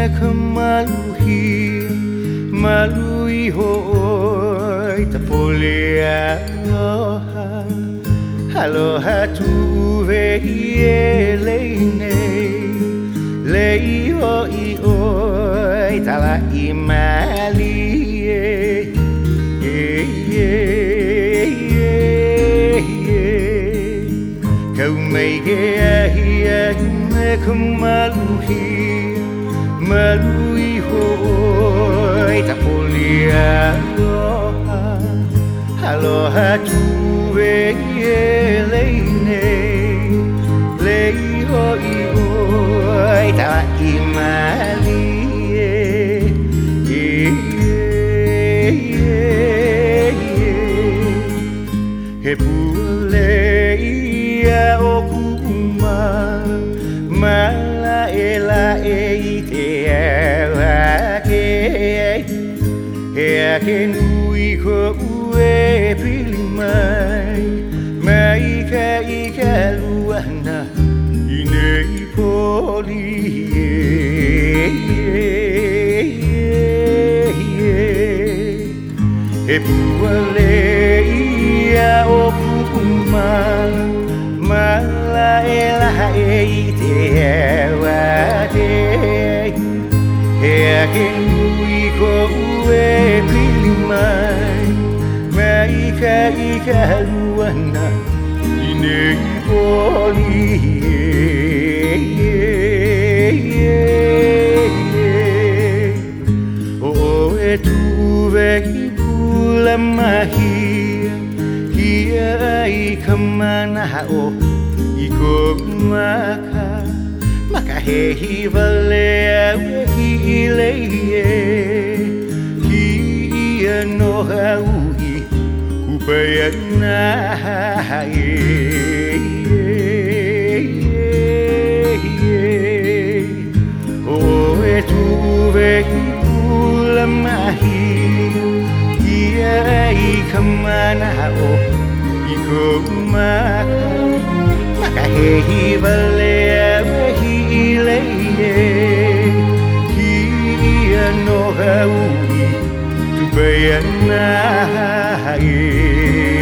kamaluhi malui hoi tapole aloha aloha tu vehi lei lei hoi oi tala I mali kau mai ke ahia me kamaluhi malui hoi tapoli aloha aloha tu vehi lei lei hoi oi tala I mali he pule ia o kuma mala ela e te ake he ake nui ko ue pili mai ka luana I nei poli he pule ia o kuma mala ela e te ake he ake nui ko ue pili mai ka luana I nei poli o e tu vehi pula mahia hia I kamana o I ko maka hehi vale hi leie hia no haui kupaya na o e tu vehi pula mahia hia I kamana o I ko maka hehi vale hi leie hia no haui tu bayana